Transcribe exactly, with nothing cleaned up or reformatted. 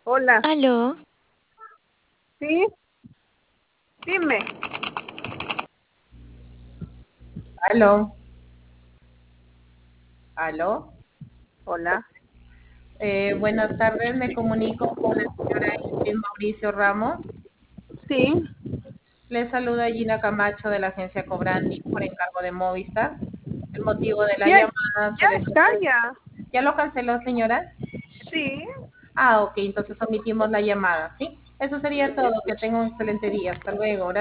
Hola, Aló, ¿sí? Dime. Aló, aló. Hola, Eh, buenas tardes, me comunico con la señora Ingrid Mauricio Ramos. sí, Le saluda Gina Camacho de la agencia Cobrani por encargo de Movistar. El motivo de la ya, llamada ya se le... está, ya. ¿Ya lo canceló, señora? Sí, Ah, ok, entonces omitimos la llamada, ¿sí? Eso sería todo. Que tenga un excelente día. Hasta luego.